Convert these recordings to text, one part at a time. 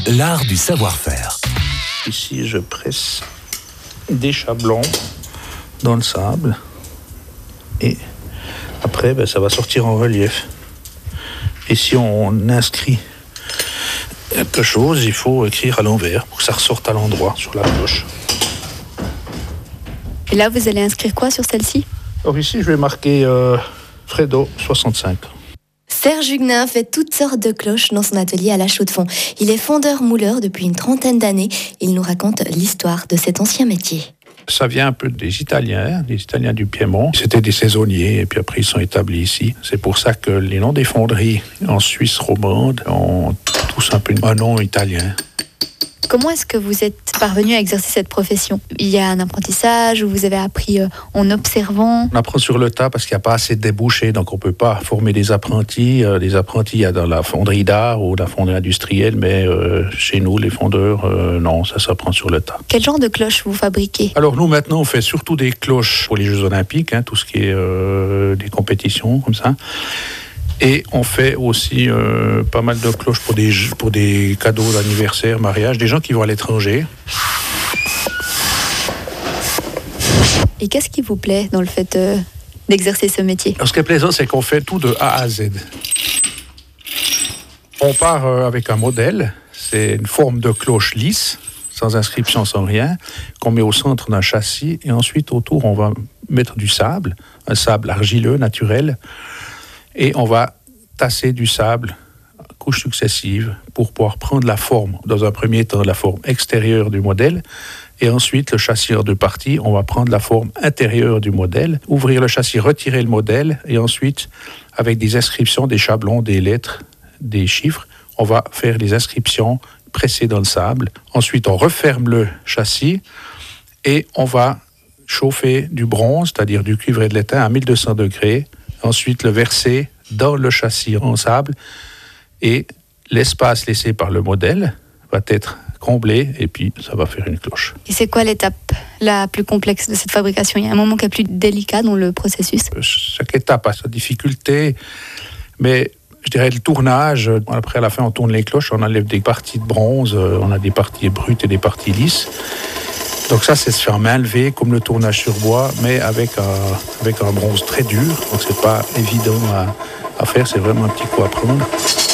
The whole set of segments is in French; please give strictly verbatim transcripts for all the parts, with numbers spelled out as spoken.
l'art du savoir-faire. Ici, je presse des chablons dans le sable et après, ben, ça va sortir en relief. Et si on inscrit quelque chose, il faut écrire à l'envers pour que ça ressorte à l'endroit sur la cloche. Et là, vous allez inscrire quoi sur celle-ci ? Alors ici, je vais marquer euh, Fredo soixante-cinq. Serge Huguenin fait toutes sortes de cloches dans son atelier à La Chaux-de-Fonds. Il est fondeur-mouleur depuis une trentaine d'années. Il nous raconte l'histoire de cet ancien métier. Ça vient un peu des Italiens, des Italiens du Piémont. C'était des saisonniers et puis après ils sont établis ici. C'est pour ça que les noms des fonderies en Suisse romande ont tous un peu un nom italien. Comment est-ce que vous êtes parvenu à exercer cette profession ? Il y a un apprentissage où vous avez appris euh, en observant ? On apprend sur le tas parce qu'il n'y a pas assez de débouchés, donc on ne peut pas former des apprentis. Euh, des apprentis, il y a dans la fonderie d'art ou la fonderie industrielle, mais euh, chez nous, les fondeurs, euh, non, ça s'apprend sur le tas. Quel genre de cloches vous fabriquez ? Alors nous, maintenant, on fait surtout des cloches pour les Jeux Olympiques, hein, tout ce qui est euh, des compétitions comme ça. Et on fait aussi euh, pas mal de cloches pour des, pour des cadeaux d'anniversaire, mariage, des gens qui vont à l'étranger. Et qu'est-ce qui vous plaît dans le fait euh, d'exercer ce métier ? Alors, ce qui est plaisant, c'est qu'on fait tout de A à Z. On part euh, avec un modèle, c'est une forme de cloche lisse, sans inscription, sans rien, qu'on met au centre d'un châssis, et ensuite autour, on va mettre du sable, un sable argileux, naturel, et on va tasser du sable, couches successives, pour pouvoir prendre la forme, dans un premier temps, la forme extérieure du modèle, et ensuite, le châssis en deux parties, on va prendre la forme intérieure du modèle, ouvrir le châssis, retirer le modèle, et ensuite, avec des inscriptions, des chablons, des lettres, des chiffres, on va faire les inscriptions pressées dans le sable. Ensuite, on referme le châssis, et on va chauffer du bronze, c'est-à-dire du cuivre et de l'étain, à mille deux cents degrés, ensuite le verser dans le châssis en sable et l'espace laissé par le modèle va être comblé et puis ça va faire une cloche. Et c'est quoi l'étape la plus complexe de cette fabrication ? Il y a un moment qui est plus délicat dans le processus ? Chaque étape a sa difficulté, mais je dirais le tournage, après à la fin on tourne les cloches, on enlève des parties de bronze, on a des parties brutes et des parties lisses. Donc ça, c'est se faire main levée, comme le tournage sur bois, mais avec un, avec un bronze très dur. Donc c'est pas évident à, à faire, c'est vraiment un petit coup à prendre.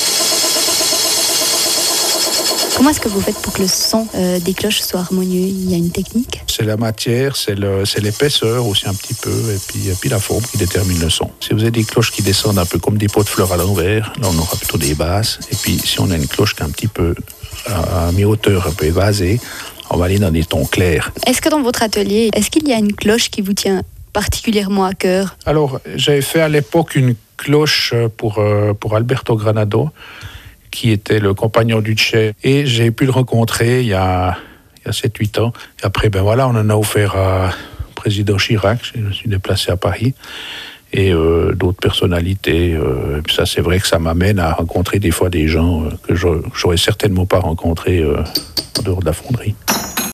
Comment est-ce que vous faites pour que le son euh, des cloches soit harmonieux ? Il y a une technique ? C'est la matière, c'est, le, c'est l'épaisseur aussi un petit peu, et puis, et puis la forme qui détermine le son. Si vous avez des cloches qui descendent un peu comme des pots de fleurs à l'envers, là on aura plutôt des basses. Et puis si on a une cloche qui est un petit peu à mi-hauteur, un peu évasée, on va aller dans des tons clairs. Est-ce que dans votre atelier, est-ce qu'il y a une cloche qui vous tient particulièrement à cœur ? Alors, j'avais fait à l'époque une cloche pour, euh, pour Alberto Granado, qui était le compagnon du Che. Et j'ai pu le rencontrer il y a, il y a sept huit ans. Et après, ben voilà, on en a offert à président Chirac. Je me suis déplacé à Paris. Et euh, d'autres personnalités. Euh, et puis ça, c'est vrai que ça m'amène à rencontrer des fois des gens euh, que j'aurais certainement pas rencontrés euh, en dehors de la fonderie.